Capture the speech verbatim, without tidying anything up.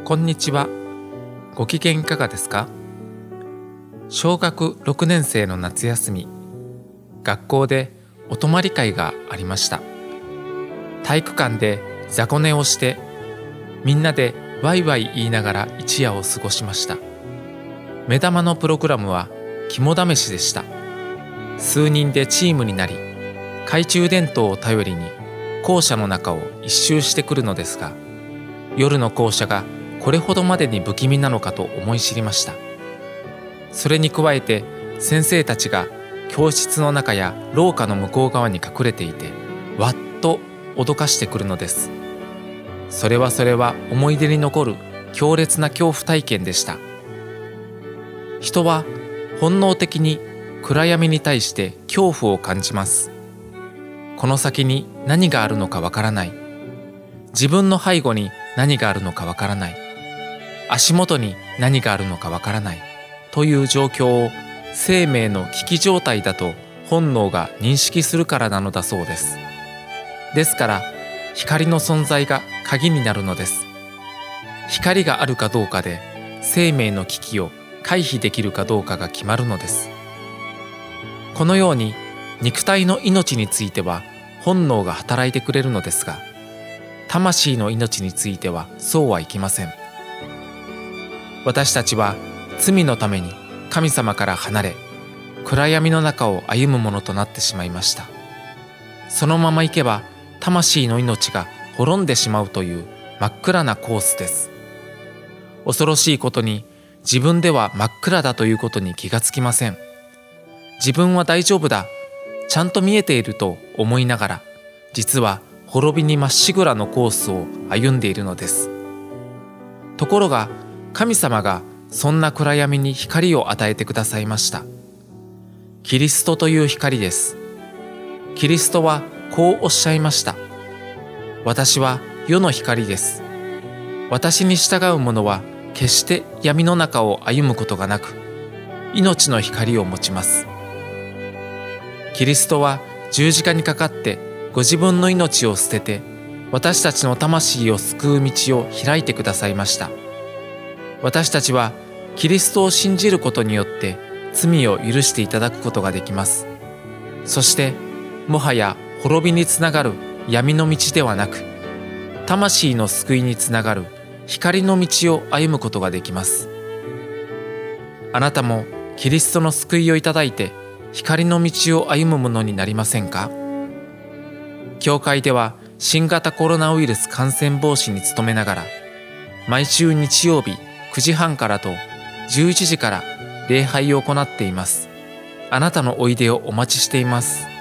こんにちは。ご機嫌いかがですか？小学ろくねん生の夏休み、学校でお泊まり会がありました。体育館で雑魚寝をして、みんなでワイワイ言いながら一夜を過ごしました。目玉のプログラムは肝試しでした。数人でチームになり、懐中電灯を頼りに校舎の中を一周してくるのですが、夜の校舎がこれほどまでに不気味なのかと思い知りました。それに加えて先生たちが教室の中や廊下の向こう側に隠れていて、わっと脅かしてくるのです。それはそれは思い出に残る強烈な恐怖体験でした。人は本能的に暗闇に対して恐怖を感じます。この先に何があるのかわからない。自分の背後に何があるのかわからない。足元に何があるのかわからないという状況を生命の危機状態だと本能が認識するからなのだそうです。ですから光の存在が鍵になるのです。光があるかどうかで生命の危機を回避できるかどうかが決まるのです。このように肉体の命については本能が働いてくれるのですが、魂の命についてはそうはいきません。私たちは罪のために神様から離れ、暗闇の中を歩むものとなってしまいました。そのまま行けば魂の命が滅んでしまうという真っ暗なコースです。恐ろしいことに、自分では真っ暗だということに気がつきません。自分は大丈夫だ、ちゃんと見えていると思いながら、実は滅びにまっしぐらのコースを歩んでいるのです。ところが神様がそんな暗闇に光を与えてくださいました。キリストという光です。キリストはこうおっしゃいました。私は世の光です。私に従う者は決して闇の中を歩むことがなく、命の光を持ちます。キリストは十字架にかかってご自分の命を捨てて、私たちの魂を救う道を開いてくださいました。私たちはキリストを信じることによって罪を許していただくことができます。そしてもはや滅びにつながる闇の道ではなく、魂の救いにつながる光の道を歩むことができます。あなたもキリストの救いをいただいて光の道を歩むものになりませんか？教会では新型コロナウイルス感染防止に努めながら、毎週日曜日くじはんからとじゅういちじから礼拝を行っています。あなたのおいでをお待ちしています。